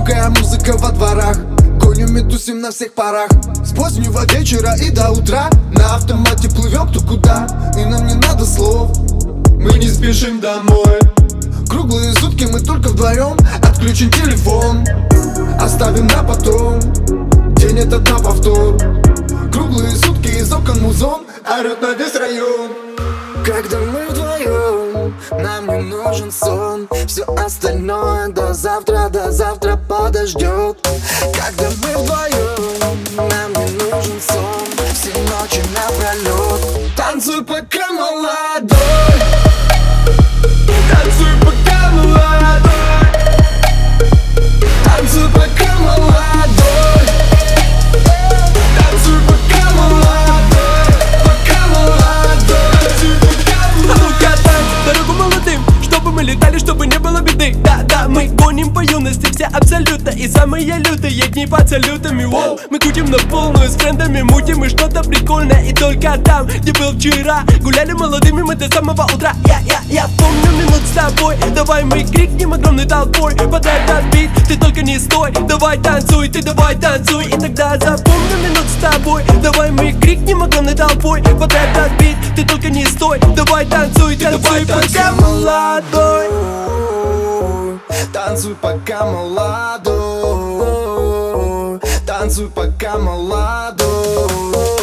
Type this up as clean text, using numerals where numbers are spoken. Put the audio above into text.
Громкая музыка во дворах, гоним и тусим на всех парах. С позднего вечера и до утра на автомате плывем кто куда. И нам не надо слов, мы не спешим домой. Круглые сутки мы только вдвоем, отключим телефон, оставим на потом, день этот на повтор. Круглые сутки из окон музон орёт на весь район. Когда мы вдвоем, нам не нужен сон. Все остальное до завтра подождет. Когда мы вдвоем, нам не нужен сон. Все ночи напролет. Танцуй, пока молодой, танцуй, пока молодой, танцуй, пока молодой, танцуй, пока молодой, пока молодой, танцуй, пока молодой. Катаем дорогу молодым, чтобы мы летали, чтобы не было беды. Да, мы гоним по юности, все абсолютно. И самые лютые дни под салютами. Воу, мы крутим на полную, с френдами мутим и что-то прикольное. И только там, где был вчера, гуляли молодыми мы до самого утра. Я помню минут с тобой. Давай мы крикнем огромной толпой под этот бит, ты только не стой. Давай танцуй, ты давай танцуй. И тогда запомню минут с тобой. Давай мы крикнем огромной толпой под этот бит, ты только не стой. Давай танцуй, ты давай пока молодой. Танцуй, пока молодой, танцуй, пока молодой.